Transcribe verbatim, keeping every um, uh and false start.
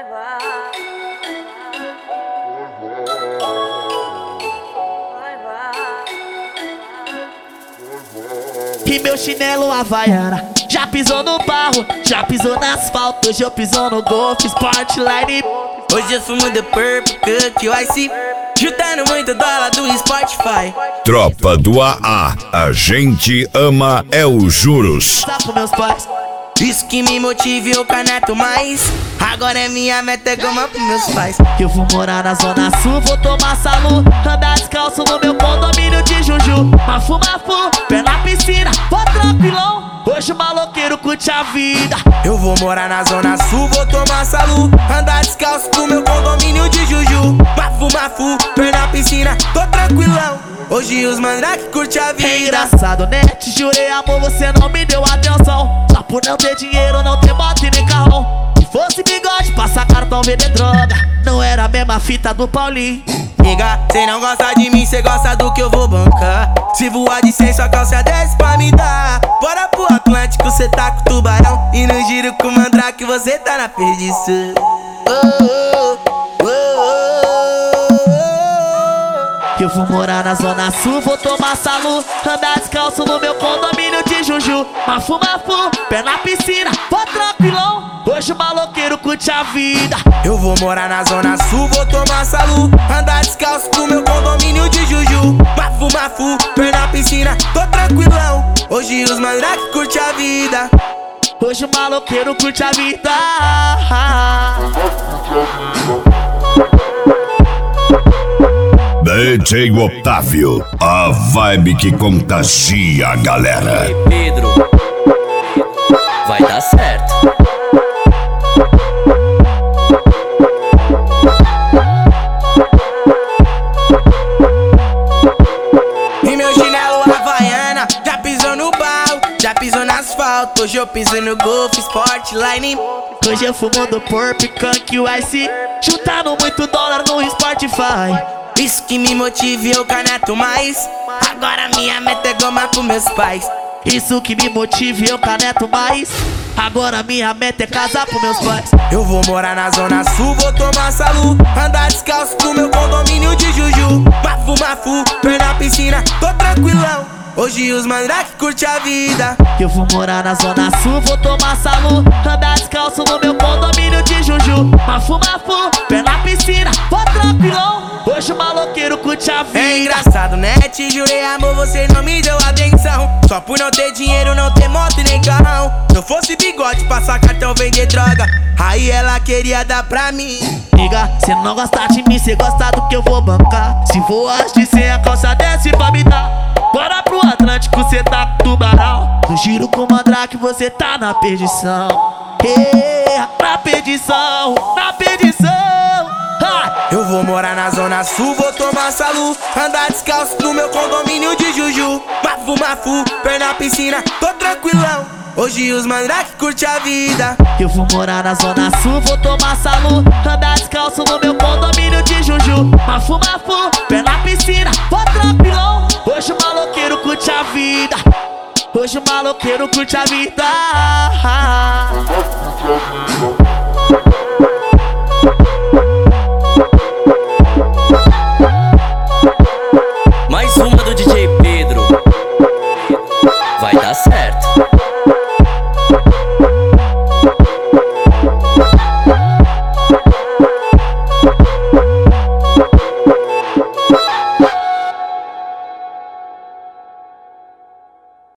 E meu chinelo Havaiana já pisou no barro, já pisou no asfalto. Hoje eu piso no Golf Sportline. Hoje eu fumo The Purple Cut Ice, juntando muito dólar do Spotify. Tropa do A A, a gente ama é os juros. Dá pro meus pais. Isso que me motiva e eu caneto mais. Agora é minha meta, é goma pros meus pais. Eu vou morar na Zona Sul, vou tomar salu, andar descalço no meu condomínio de Juju. Mafu, mafu, pé na piscina, vou tranquilão. Hoje o maloqueiro curte a vida. Eu vou morar na Zona Sul, vou tomar salu, andar descalço no meu condomínio de Juju. Mafu, mafu, pé na piscina, tô tranquilão. Hoje os mandrake curte a vida. É engraçado, né? Te jurei amor, você não me deu atenção. Só por não ter dinheiro, não ter moto e nem carrão. Se fosse bigode, passar cartão, vender droga. Não era a mesma fita do Paulinho. Nigga, cê não gosta de mim, cê gosta do que eu vou bancar. Se voar de cem, sua calça desce pra me dar. Bora pro Atlântico, cê tá com tubarão. E no giro com mandrake, você tá na perdição. Oh, oh, oh, oh. Eu vou morar na Zona Sul, vou tomar salu, andar descalço no meu condomínio de Juju. Mafu, mafu, pé na piscina, vou tranquilão. Hoje o maloqueiro curte a vida. Eu vou morar na Zona Sul, vou tomar salu, andar descalço no meu condomínio de Juju. Mafu, mafu, pé na piscina, tô tranquilão. Hoje os mandrake curte a vida. Hoje o maloqueiro curte a vida. D J Otávio, a vibe que contagia a galera. Ei, Pedro, vai dar certo. E meu chinelo Havaiana já pisou no barro, já pisou no asfalto. Hoje eu piso no Golf Sportline. Hoje eu fumo do Purple Cut Ice, juntando muito dólar no Spotify. Isso que me motiva e eu caneto mais. Agora minha meta é goma pros meus pais. Isso que me motiva e eu caneto mais. Agora minha meta é casar com meus pais. Eu vou morar na Zona Sul, vou tomar salu, andar descalço no meu condomínio de Juju. Mafu, mafu, pé na piscina, tô tranquilão. Hoje os mandrake curte a vida. Eu vou morar na Zona Sul, vou tomar salu, andar descalço no meu condomínio de Juju. Mafu, mafu, pé na piscina, vou tranquilão. Hoje o maloqueiro curte a vida. É engraçado, né? Te jurei amor, você não me deu atenção. Só por não ter dinheiro, não ter moto e nem carrão. Se eu fosse bigode, passar cartão, vender droga, aí ela queria dar pra mim. Liga, cê não gosta de mim, cê gosta do que eu vou bancar. Se voar de cem, a calça desce pra me dar. Bora pro Atlântico, cê tá com tubarão. No giro com mandrake, você tá na perdição. Yeah, na perdição, na perdição. Ha! Eu vou morar na Zona Sul, vou tomar salu, andar descalço no meu condomínio de Juju. Mafu, mafu, pé na piscina, tô tranquilão. Hoje os mandrake curte a vida. Eu vou morar na Zona Sul, vou tomar salu, andar descalço no meu condomínio de Juju. Mafu, mafu, pé na piscina, vou tranquilão. Hoje o maloqueiro curte a vida. Hoje o maloqueiro curte a vida.